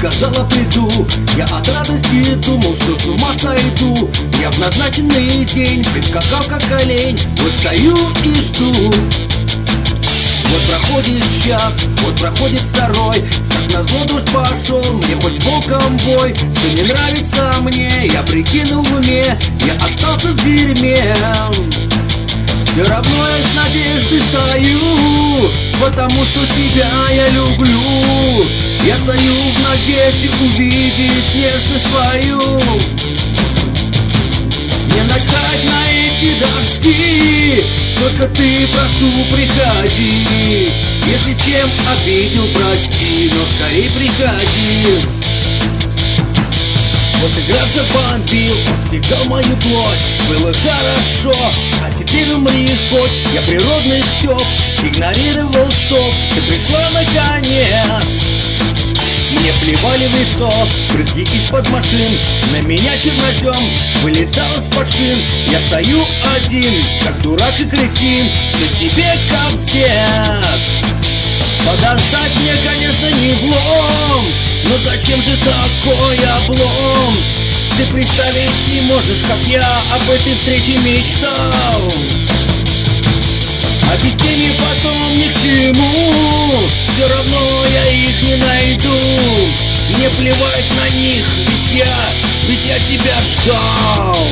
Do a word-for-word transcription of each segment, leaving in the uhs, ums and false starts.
сказала приду. Я от радости думал, что с ума сойду. Я в назначенный день прискакал как олень. Вот стою и жду. Вот проходит час, вот проходит второй. Как назло дождь пошел, мне хоть волком бой. Все не нравится мне, я прикинул в уме. Я остался в дерьме. Все равно я с надеждой стою, потому что тебя я люблю. Я стою в надежде увидеть нежность твою. Не начхать на эти дожди, только ты, прошу, приходи. Если чем обидел, прости, но скорей приходи. Вот игра забомбил, он стегал мою плоть. Было хорошо, а теперь умри хоть. Я природный стёб, игнорировал, что ты пришла наконец. Мне плевали в лицо брызги из-под машин. На меня чернозем вылетал из-под шин. Я стою один, как дурак и кретин. Все тебе как здесь. Подождать мне, конечно, не влом, но зачем же такой облом? Ты представить не можешь, как я об этой встрече мечтал. Объяснений потом ни к чему, все равно я их не найду. Мне плевать на них, ведь я, ведь я тебя ждал.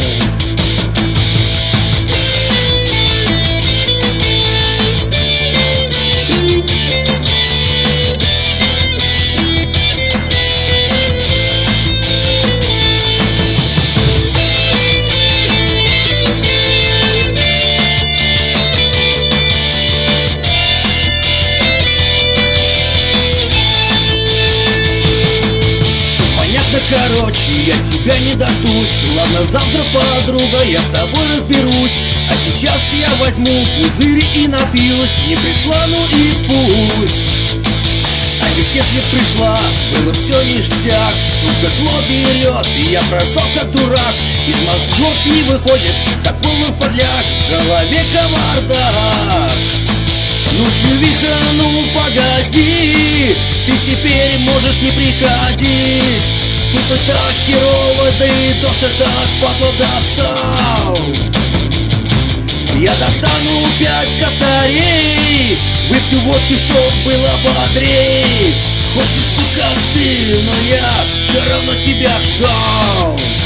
Короче, я тебя не дождусь. Ладно, завтра, подруга, я с тобой разберусь. А сейчас я возьму пузырь и напьюсь. Не пришла, ну и пусть. А ведь если б пришла, было все ништяк. Сука, зло берет, и я прождал как дурак. Из мозгов не выходит, как полный подляк. В голове кавардак. Ну, чувиха, ну погоди, ты теперь можешь не приходить. Тут и так херово, да и дождь так падло достал. Я достану пять косарей, выпью водки, чтоб было бодрей. Хоть и сука ты, но я все равно тебя ждал.